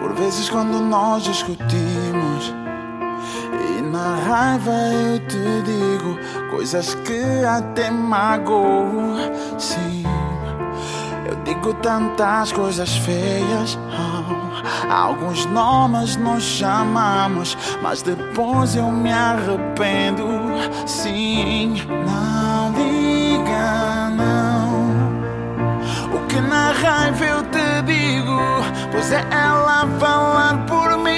Por vezes quando nós discutimos e na raiva eu te digo coisas que até magoam. Sim, eu digo tantas coisas feias. Alguns nomes nos chamamos, mas depois eu me arrependo. Sim, não diga não. O que na raiva eu te digo, pois é ela falar por mim.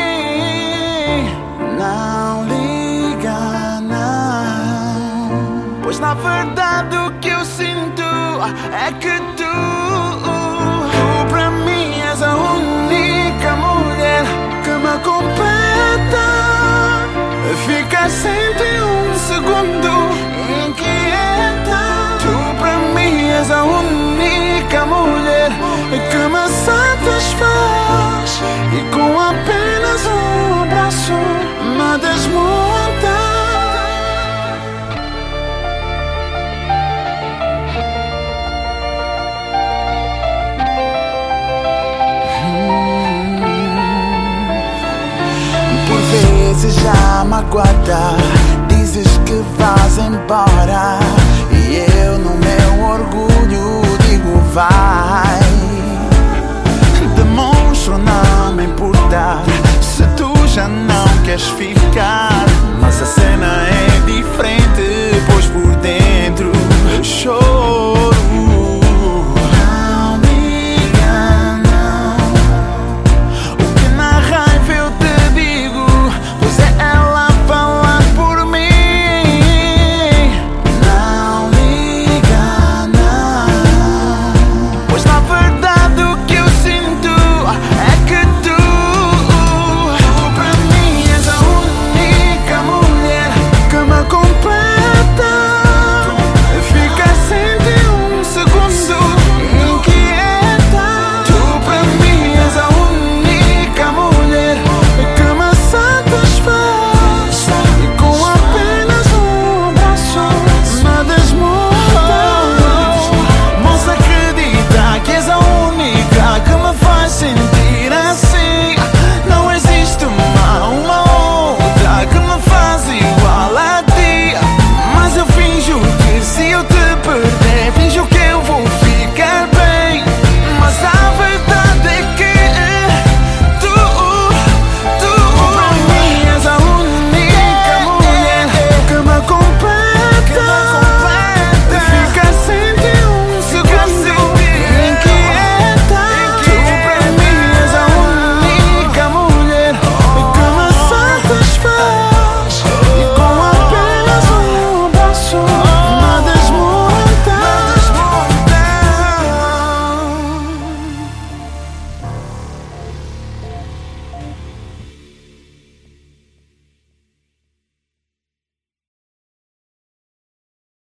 Não liga não, pois na verdade o que eu sinto é que tu pra mim és a única mulher que me completa. Fica sempre um segundo inquieta. Tu pra mim és a única mulher que me satisfaz, e com apenas um abraço me desmonta. Por vezes já magoada dizes que vais embora, e eu no meu orgulho digo vai. Demonstro não me importar se tu já não queres ficar.